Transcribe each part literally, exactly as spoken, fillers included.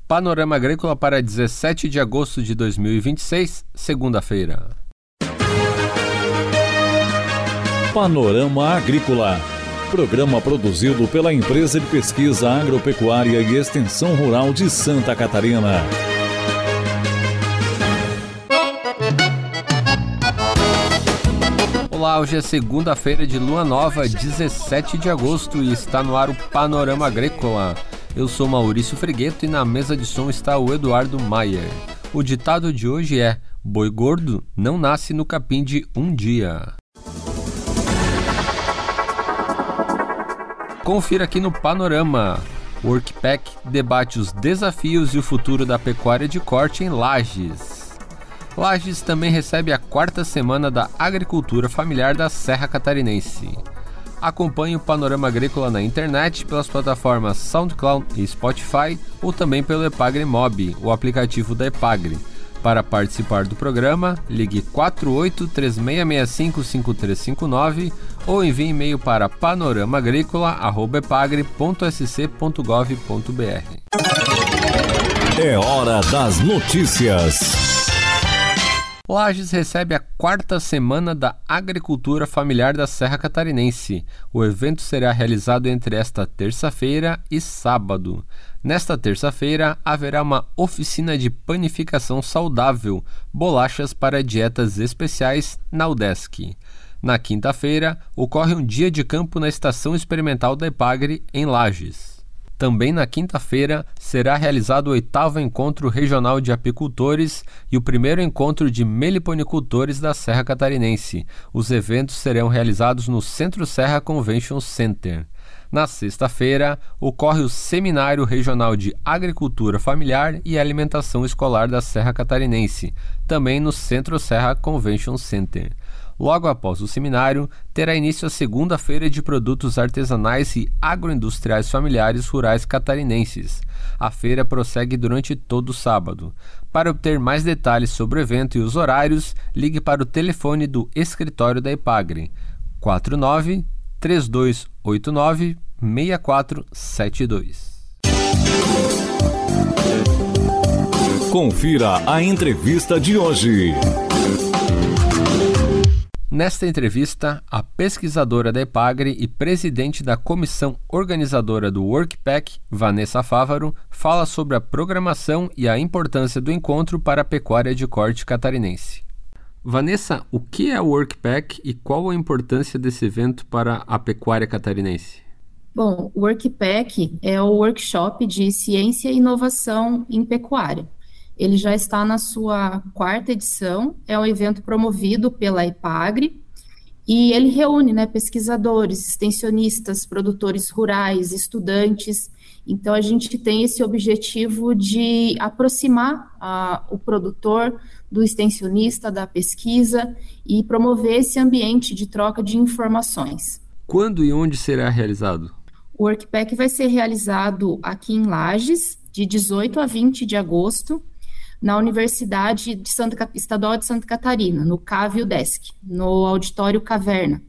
Panorama Agrícola para dezessete de agosto de dois mil e vinte e seis, segunda-feira. Panorama Agrícola, programa produzido pela Empresa de Pesquisa Agropecuária e Extensão Rural de Santa Catarina. Olá, hoje é segunda-feira de lua nova, dezessete de agosto, e está no ar o Panorama Agrícola. Eu sou Maurício Fregueto e na mesa de som está o Eduardo Maier. O ditado de hoje é: boi gordo não nasce no capim de um dia. Confira aqui no Panorama. O Workpack debate os desafios e o futuro da pecuária de corte em Lages. Lages também recebe a quarta semana da Agricultura Familiar da Serra Catarinense. Acompanhe o Panorama Agrícola na internet pelas plataformas SoundCloud e Spotify ou também pelo Epagre Mob, o aplicativo da Epagre. Para participar do programa, ligue quatro oito três seis seis cinco cinco três cinco nove ou envie e-mail para panoramaagricola arroba epagre ponto s c ponto gov ponto b r. É hora das notícias. Lages recebe a quarta semana da Agricultura Familiar da Serra Catarinense. O evento será realizado entre esta terça-feira e sábado. Nesta terça-feira, haverá uma oficina de panificação saudável, bolachas para dietas especiais na UDESC. Na quinta-feira, ocorre um dia de campo na Estação Experimental da Epagre, em Lages. Também na quinta-feira será realizado o oitavo Encontro Regional de Apicultores e o primeiro Encontro de Meliponicultores da Serra Catarinense. Os eventos serão realizados no Centro Serra Convention Center. Na sexta-feira, ocorre o Seminário Regional de Agricultura Familiar e Alimentação Escolar da Serra Catarinense, também no Centro Serra Convention Center. Logo após o seminário, terá início a segunda-feira de produtos artesanais e agroindustriais familiares rurais catarinenses. A feira prossegue durante todo o sábado. Para obter mais detalhes sobre o evento e os horários, ligue para o telefone do escritório da Epagre, quatro nove três dois oito nove seis quatro sete dois. Confira a entrevista de hoje. Nesta entrevista, a pesquisadora da Epagre e presidente da comissão organizadora do Workpack, Vanessa Fávaro, fala sobre a programação e a importância do encontro para a pecuária de corte catarinense. Vanessa, o que é o Workpack e qual a importância desse evento para a pecuária catarinense? Bom, o Workpack é o workshop de ciência e inovação em pecuária. Ele já está na sua quarta edição, é um evento promovido pela Epagre e ele reúne, né, pesquisadores, extensionistas, produtores rurais, estudantes. Então, a gente tem esse objetivo de aproximar a, o produtor do extensionista, da pesquisa e promover esse ambiente de troca de informações. Quando e onde será realizado? O Workpack vai ser realizado aqui em Lages, de dezoito a vinte de agosto, na Universidade de Santa, Estadual de Santa Catarina, no C A V UDESC, no Auditório Caverna.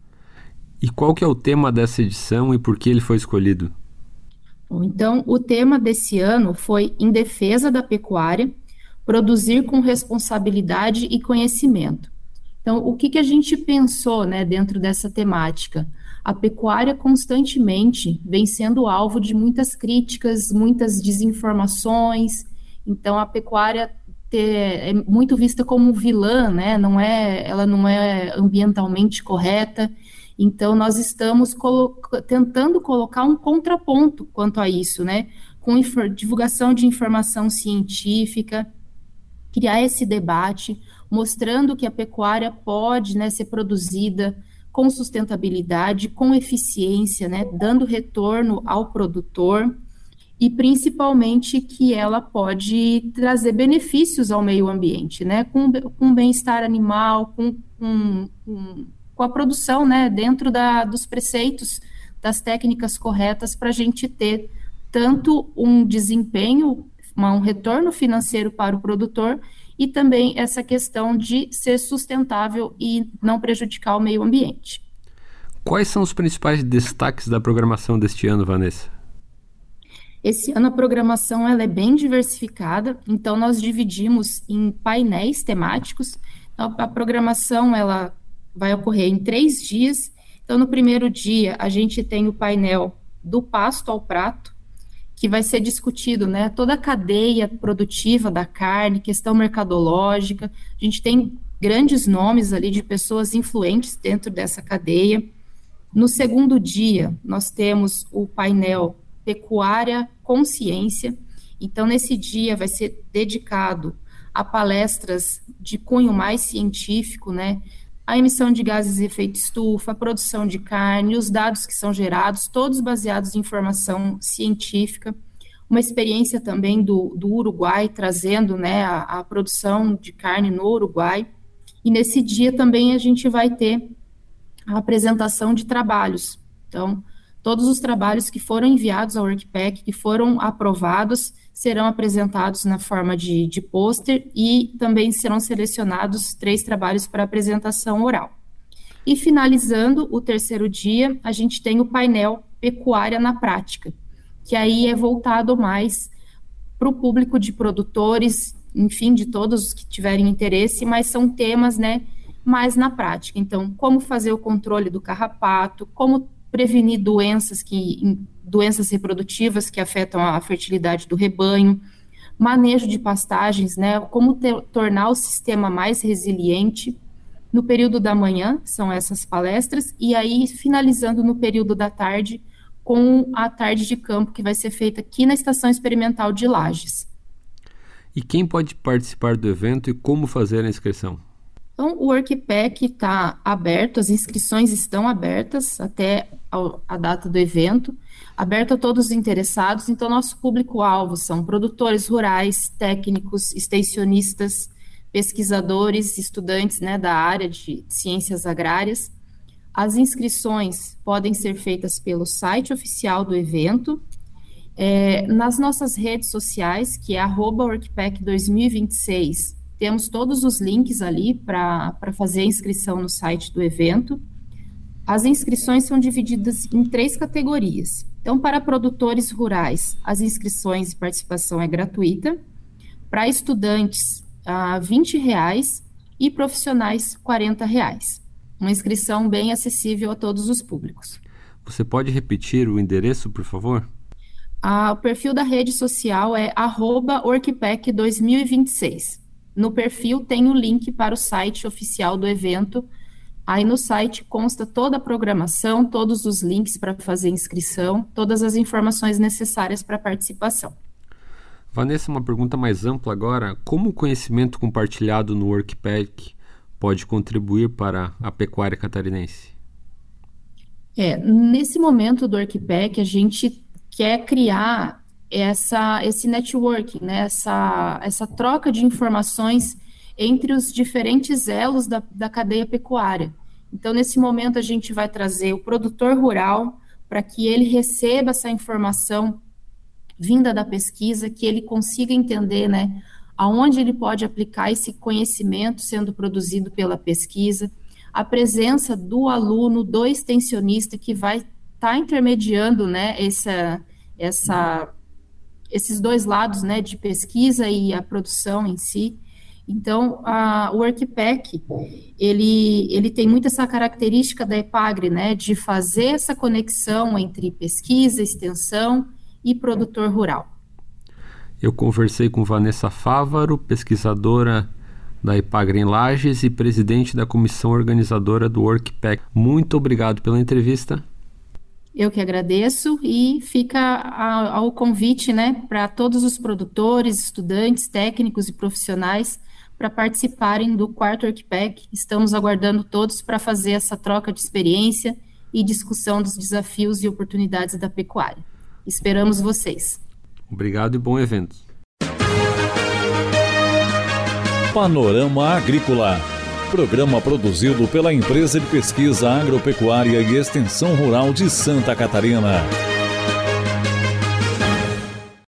E qual que é o tema dessa edição e por que ele foi escolhido? Bom, então, o tema desse ano foi Em Defesa da Pecuária, Produzir com Responsabilidade e Conhecimento. Então, o que, que a gente pensou, né, dentro dessa temática? A pecuária constantemente vem sendo alvo de muitas críticas, muitas desinformações. Então, a pecuária ter, é muito vista como vilã, né? Não é, ela não é ambientalmente correta. Então, nós estamos colo- tentando colocar um contraponto quanto a isso, né? Com infor- divulgação de informação científica, criar esse debate, mostrando que a pecuária pode, né, ser produzida com sustentabilidade, com eficiência, né? Dando retorno ao produtor. E principalmente que ela pode trazer benefícios ao meio ambiente, né, com, com bem-estar animal, com, com, com a produção, né, dentro da, dos preceitos, das técnicas corretas para a gente ter tanto um desempenho, uma, um retorno financeiro para o produtor e também essa questão de ser sustentável e não prejudicar o meio ambiente. Quais são os principais destaques da programação deste ano, Vanessa? Esse ano a programação ela é bem diversificada, então nós dividimos em painéis temáticos. Então, a programação ela vai ocorrer em três dias. Então, no primeiro dia, a gente tem o painel do pasto ao prato, que vai ser discutido, né, toda a cadeia produtiva da carne, questão mercadológica. A gente tem grandes nomes ali de pessoas influentes dentro dessa cadeia. No segundo dia, nós temos o painel Pecuária Consciência. Então, nesse dia vai ser dedicado a palestras de cunho mais científico, né, a emissão de gases de efeito estufa, a produção de carne, os dados que são gerados, todos baseados em informação científica. Uma experiência também do, do Uruguai, trazendo, né, a, a produção de carne no Uruguai. E nesse dia também a gente vai ter a apresentação de trabalhos. Então, todos os trabalhos que foram enviados ao WorkPack, que foram aprovados, serão apresentados na forma de, de pôster e também serão selecionados três trabalhos para apresentação oral. E finalizando o terceiro dia, a gente tem o painel Pecuária na Prática, que aí é voltado mais para o público de produtores, enfim, de todos os que tiverem interesse, mas são temas, né, mais na prática. Então, como fazer o controle do carrapato, como prevenir doenças que doenças reprodutivas que afetam a fertilidade do rebanho, manejo de pastagens, né, como ter, tornar o sistema mais resiliente. No período da manhã, são essas palestras, e aí finalizando no período da tarde, com a tarde de campo, que vai ser feita aqui na Estação Experimental de Lages. E quem pode participar do evento e como fazer a inscrição? Então, o WorkPack está aberto, as inscrições estão abertas até a data do evento, aberto a todos os interessados. Então, nosso público-alvo são produtores rurais, técnicos, extensionistas, pesquisadores, estudantes, né, da área de ciências agrárias. As inscrições podem ser feitas pelo site oficial do evento, é, nas nossas redes sociais, que é arroba WorkPack dois mil e vinte e seis, temos todos os links ali para fazer a inscrição no site do evento. As inscrições são divididas em três categorias. Então, para produtores rurais, as inscrições e participação é gratuita. Para estudantes, ah, vinte reais e profissionais, quarenta reais. Uma inscrição bem acessível a todos os públicos. Você pode repetir o endereço, por favor? Ah, o perfil da rede social é arroba WorkPack dois mil e vinte e seis. No perfil tem o link para o site oficial do evento. Aí no site consta toda a programação, todos os links para fazer inscrição, todas as informações necessárias para a participação. Vanessa, uma pergunta mais ampla agora. Como o conhecimento compartilhado no WorkPack pode contribuir para a pecuária catarinense? É, nesse momento do WorkPack, a gente quer criar essa, esse networking, né, essa, essa troca de informações entre os diferentes elos da, da cadeia pecuária. Então, nesse momento, a gente vai trazer o produtor rural para que ele receba essa informação vinda da pesquisa, que ele consiga entender, né, aonde ele pode aplicar esse conhecimento sendo produzido pela pesquisa, a presença do aluno, do extensionista, que vai estar tá intermediando, né, essa, essa, esses dois lados, né, de pesquisa e a produção em si. Então, a, o WorkPack, ele, ele tem muito essa característica da EPAGRE, né, de fazer essa conexão entre pesquisa, extensão e produtor rural. Eu conversei com Vanessa Fávaro, pesquisadora da EPAGRE em Lages e presidente da comissão organizadora do WorkPack. Muito obrigado pela entrevista. Eu que agradeço e fica a, ao convite, né, para todos os produtores, estudantes, técnicos e profissionais para participarem do quarto WorkPack. Estamos aguardando todos para fazer essa troca de experiência e discussão dos desafios e oportunidades da pecuária. Esperamos vocês. Obrigado e bom evento. Panorama Agrícola. Programa produzido pela Empresa de Pesquisa Agropecuária e Extensão Rural de Santa Catarina.